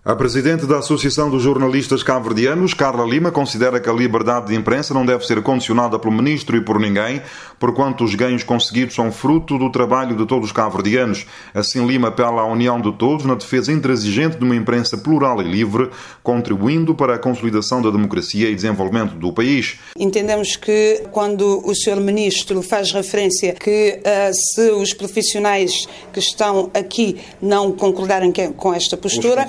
A presidente da Associação dos Jornalistas Cabo-Verdianos, Carla Lima, considera que a liberdade de imprensa não deve ser condicionada pelo ministro e por ninguém, porquanto os ganhos conseguidos são fruto do trabalho de todos os cabo-verdianos. Assim, Lima apela à união de todos na defesa intransigente de uma imprensa plural e livre, contribuindo para a consolidação da democracia e desenvolvimento do país. Entendemos que quando o Sr. Ministro faz referência que se os profissionais que estão aqui não concordarem com esta postura,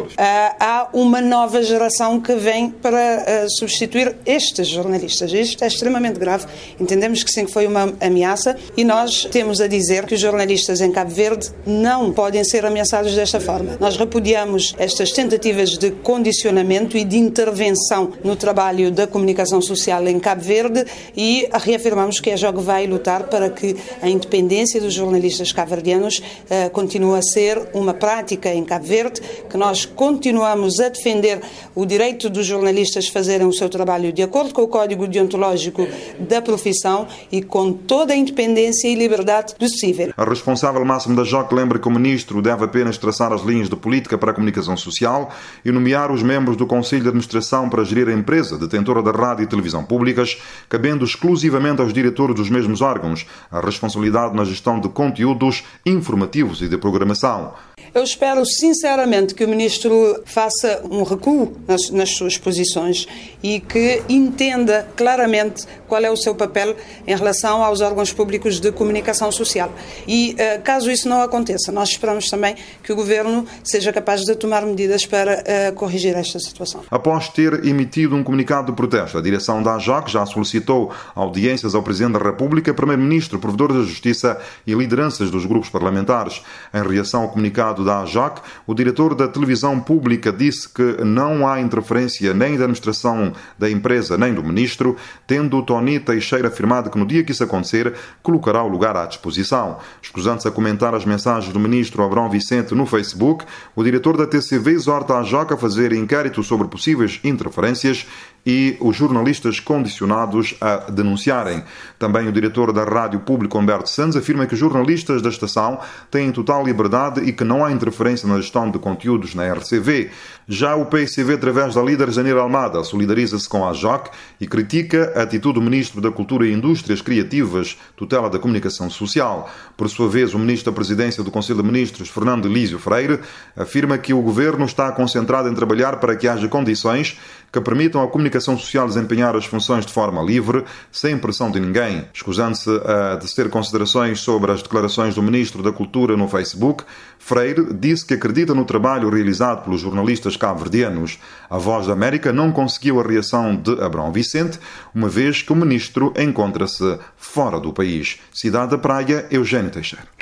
há uma nova geração que vem para substituir estes jornalistas. Isto é extremamente grave. Entendemos que sim, que foi uma ameaça e nós temos a dizer que os jornalistas em Cabo Verde não podem ser ameaçados desta forma. Nós repudiamos estas tentativas de condicionamento e de intervenção no trabalho da comunicação social em Cabo Verde e reafirmamos que a JOC vai lutar para que a independência dos jornalistas cabo-verdianos continue a ser uma prática em Cabo Verde, que nós continuamos a defender o direito dos jornalistas fazerem o seu trabalho de acordo com o Código Deontológico da profissão e com toda a independência e liberdade possível. A responsável máxima da JOC lembra que o ministro deve apenas traçar as linhas de política para a comunicação social e nomear os membros do Conselho de Administração para gerir a empresa detentora da rádio e televisão públicas, cabendo exclusivamente aos diretores dos mesmos órgãos a responsabilidade na gestão de conteúdos informativos e de programação. Eu espero sinceramente que o Ministro faça um recuo nas suas posições e que entenda claramente qual é o seu papel em relação aos órgãos públicos de comunicação social. E caso isso não aconteça, nós esperamos também que o Governo seja capaz de tomar medidas para corrigir esta situação. Após ter emitido um comunicado de protesto, a direção da JOC já solicitou audiências ao Presidente da República, Primeiro-Ministro, Provedor da Justiça e lideranças dos grupos parlamentares. Em reação ao comunicado da JOC, o diretor da televisão pública disse que não há interferência nem da administração da empresa nem do ministro, tendo Tony Teixeira afirmado que no dia que isso acontecer, colocará o lugar à disposição. Escusando-se a comentar as mensagens do ministro Abrão Vicente no Facebook, o diretor da TCV exorta a JOC a fazer inquérito sobre possíveis interferências e os jornalistas condicionados a denunciarem. Também o diretor da Rádio Pública, Humberto Santos, afirma que os jornalistas da estação têm total liberdade e que não há interferência na gestão de conteúdos na RCV. Já o PCV, através da líder Janeiro Almada, solidariza-se com a JOC e critica a atitude do Ministro da Cultura e Indústrias Criativas, tutela da Comunicação Social. Por sua vez, o Ministro da Presidência do Conselho de Ministros, Fernando Elísio Freire, afirma que o Governo está concentrado em trabalhar para que haja condições que permitam à comunicação social desempenhar as funções de forma livre, sem pressão de ninguém. Escusando-se a tecer considerações sobre as declarações do Ministro da Cultura no Facebook, Freire disse que acredita no trabalho realizado pelos jornalistas cabo-verdianos. A Voz da América não conseguiu a reação de Abrão Vicente, uma vez que o Ministro encontra-se fora do país. Cidade da Praia, Eugênio Teixeira.